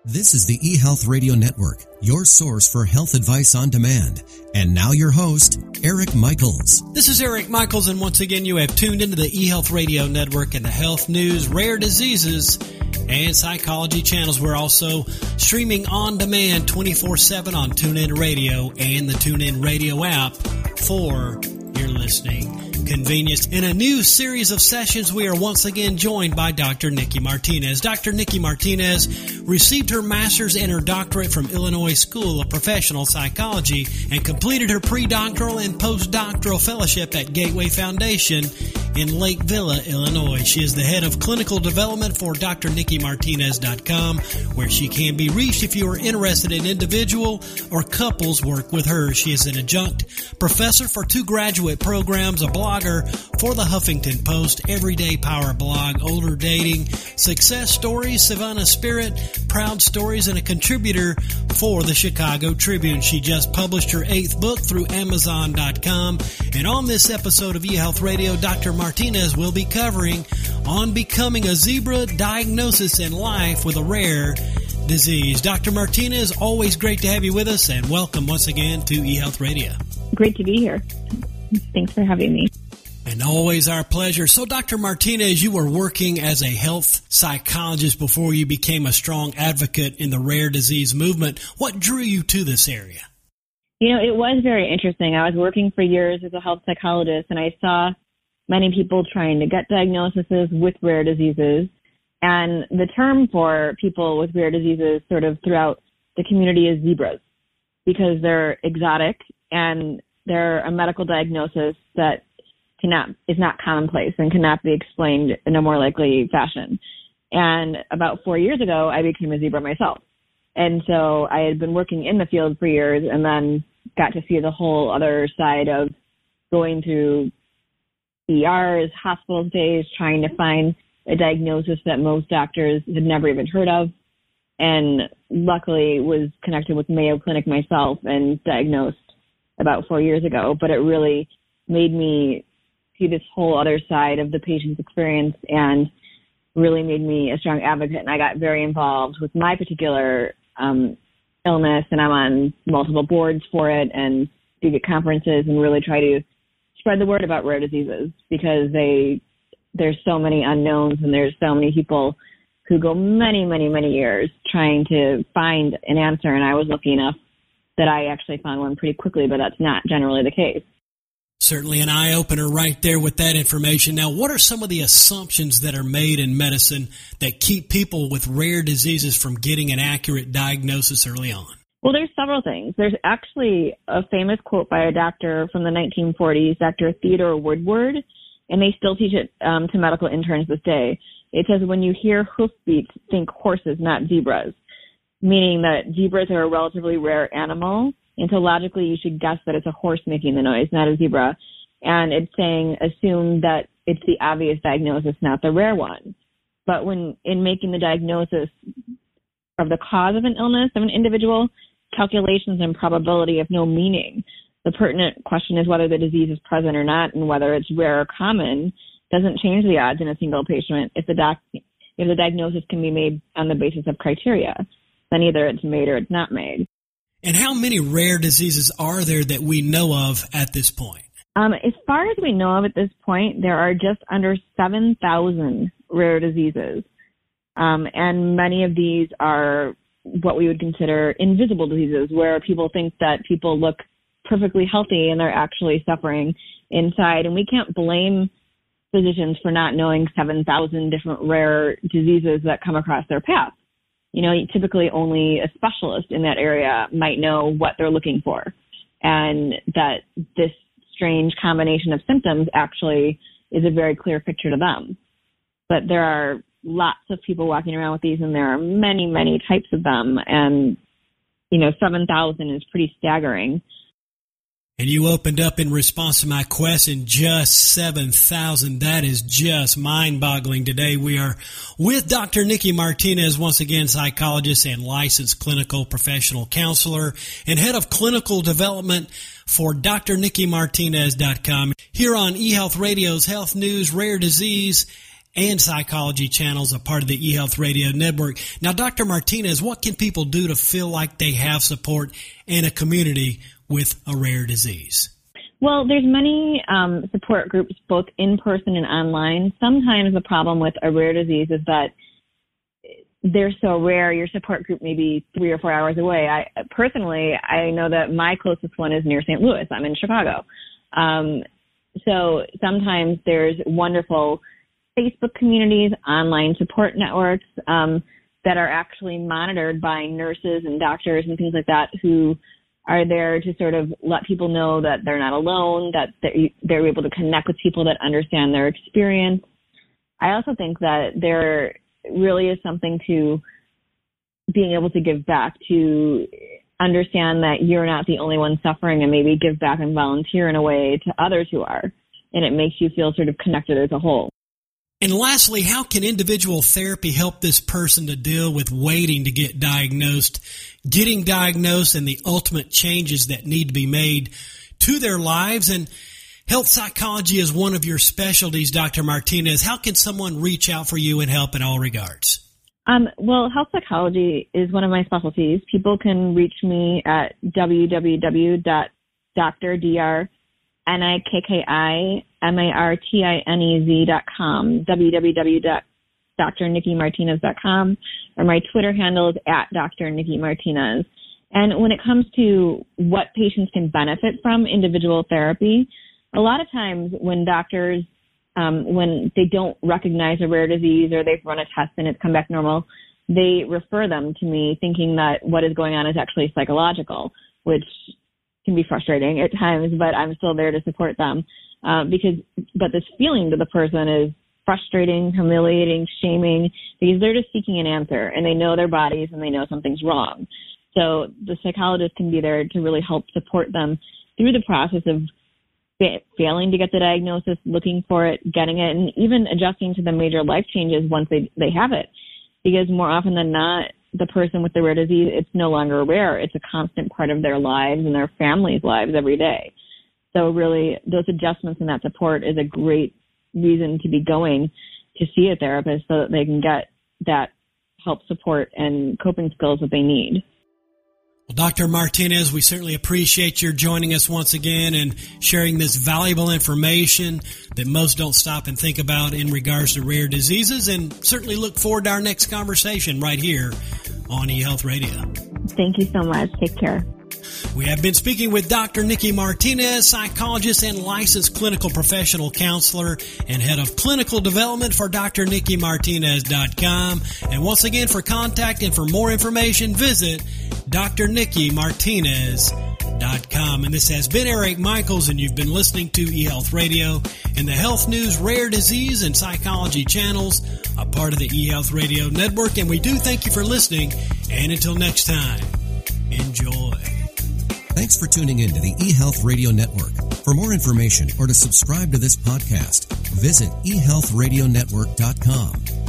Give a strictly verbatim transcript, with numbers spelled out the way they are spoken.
This is the eHealth Radio Network, your source for health advice on demand. And now your host, Eric Michaels. This is Eric Michaels, and once again you have tuned into the eHealth Radio Network and the health news, rare diseases, and psychology channels. We're also streaming on demand twenty-four seven on TuneIn Radio and the TuneIn Radio app for your listening convenience. In a new series of sessions, we are once again joined by Doctor Nikki Martinez. Doctor Nikki Martinez received her master's and her doctorate from Illinois School of Professional Psychology and completed her pre-doctoral and postdoctoral fellowship at Gateway Foundation in Lake Villa, Illinois. She is the head of clinical development for D R Nikki Martinez dot com, where she can be reached if you are interested in individual or couples work with her. She is an adjunct professor for two graduate programs, a blogger for the Huffington Post, Everyday Power blog, Older Dating, Success Stories, Savannah Spirit, Proud Stories, and a contributor for the Chicago Tribune. She just published her eighth book through Amazon dot com. And on this episode of eHealth Radio, Doctor Martinez will be covering on becoming a zebra, diagnosis, and life with a rare disease. Doctor Martinez, always great to have you with us, and welcome once again to eHealth Radio. Great to be here. Thanks for having me. And always our pleasure. So, Doctor Martinez, you were working as a health psychologist before you became a strong advocate in the rare disease movement. What drew you to this area? You know, it was very interesting. I was working for years as a health psychologist, and I saw many people trying to get diagnoses with rare diseases. And the term for people with rare diseases sort of throughout the community is zebras, because they're exotic and they're a medical diagnosis that cannot is not commonplace and cannot be explained in a more likely fashion. And about four years ago, I became a zebra myself. And so I had been working in the field for years and then got to see the whole other side of going through E Rs, hospital stays, trying to find a diagnosis that most doctors had never even heard of. And luckily was connected with Mayo Clinic myself and diagnosed about four years ago. But it really made me see this whole other side of the patient's experience and really made me a strong advocate. And I got very involved with my particular um, illness, and I'm on multiple boards for it and speak at conferences and really try to spread the word about rare diseases, because they there's so many unknowns and there's so many people who go many, many, many years trying to find an answer. And I was lucky enough that I actually found one pretty quickly, but that's not generally the case. Certainly an eye-opener right there with that information. Now, what are some of the assumptions that are made in medicine that keep people with rare diseases from getting an accurate diagnosis early on? Well, there's several things. There's actually a famous quote by a doctor from the nineteen forties, Doctor Theodore Woodward, and they still teach it um, to medical interns this day. It says, when you hear hoofbeats, think horses, not zebras, meaning that zebras are a relatively rare animal, and so logically you should guess that it's a horse making the noise, not a zebra. And it's saying, assume that it's the obvious diagnosis, not the rare one. But when in making the diagnosis of the cause of an illness of an individual, calculations and probability have no meaning. The pertinent question is whether the disease is present or not, and whether it's rare or common doesn't change the odds in a single patient. If the doc, if the diagnosis can be made on the basis of criteria, then either it's made or it's not made. And how many rare diseases are there that we know of at this point? Um, as far as we know of at this point, there are just under seven thousand rare diseases. Um, and many of these are what we would consider invisible diseases, where people think that people look perfectly healthy and they're actually suffering inside. And we can't blame physicians for not knowing seven thousand different rare diseases that come across their path. You know, typically only a specialist in that area might know what they're looking for, and that this strange combination of symptoms actually is a very clear picture to them. But there are lots of people walking around with these, and there are many, many types of them. And, you know, seven thousand is pretty staggering. And you opened up in response to my question, just seven thousand. That is just mind-boggling. Today we are with Doctor Nikki Martinez, once again, psychologist and licensed clinical professional counselor and head of clinical development for D R Nikki Martinez dot com. Here on eHealth Radio's Health News, Rare Disease, and psychology channels, a part of the eHealth Radio Network. Now, Doctor Martinez, what can people do to feel like they have support in a community with a rare disease? Well, there's many um, support groups, both in person and online. Sometimes the problem with a rare disease is that they're so rare, your support group may be three or four hours away. I personally, I know that my closest one is near Saint Louis. I'm in Chicago. Um, so sometimes there's wonderful Facebook communities, online support networks um, that are actually monitored by nurses and doctors and things like that who are there to sort of let people know that they're not alone, that they're, they're able to connect with people that understand their experience. I also think that there really is something to being able to give back, to understand that you're not the only one suffering and maybe give back and volunteer in a way to others who are. And it makes you feel sort of connected as a whole. And lastly, how can individual therapy help this person to deal with waiting to get diagnosed, getting diagnosed, and the ultimate changes that need to be made to their lives? And health psychology is one of your specialties, Doctor Martinez. How can someone reach out for you and help in all regards? Um, well, health psychology is one of my specialties. People can reach me at w w w dot dr nikki dot com, w w w dot dr nikki martinez dot com, or my Twitter handle is at Doctor Nikki Martinez. And when it comes to what patients can benefit from individual therapy, a lot of times when doctors, um, when they don't recognize a rare disease or they've run a test and it's come back normal, they refer them to me thinking that what is going on is actually psychological, which can be frustrating at times, but I'm still there to support them. Uh, because, but this feeling to the person is frustrating, humiliating, shaming, because they're just seeking an answer and they know their bodies and they know something's wrong. So the psychologist can be there to really help support them through the process of fa- failing to get the diagnosis, looking for it, getting it, and even adjusting to the major life changes once they, they have it. Because more often than not, the person with the rare disease, it's no longer rare. It's a constant part of their lives and their family's lives every day. So really, those adjustments and that support is a great reason to be going to see a therapist so that they can get that help, support, and coping skills that they need. Well, Doctor Martinez, we certainly appreciate your joining us once again and sharing this valuable information that most don't stop and think about in regards to rare diseases, and certainly look forward to our next conversation right here on eHealth Radio. Thank you so much. Take care. We have been speaking with Doctor Nikki Martinez, psychologist and licensed clinical professional counselor and head of clinical development for D R nikki martinez dot com. And once again, for contact and for more information, visit D R nikki martinez dot com. And this has been Eric Michaels, and you've been listening to eHealth Radio and the Health News Rare Disease and Psychology channels, a part of the eHealth Radio Network. And we do thank you for listening. And until next time, enjoy. Thanks for tuning in to the eHealth Radio Network. For more information or to subscribe to this podcast, visit e health radio network dot com.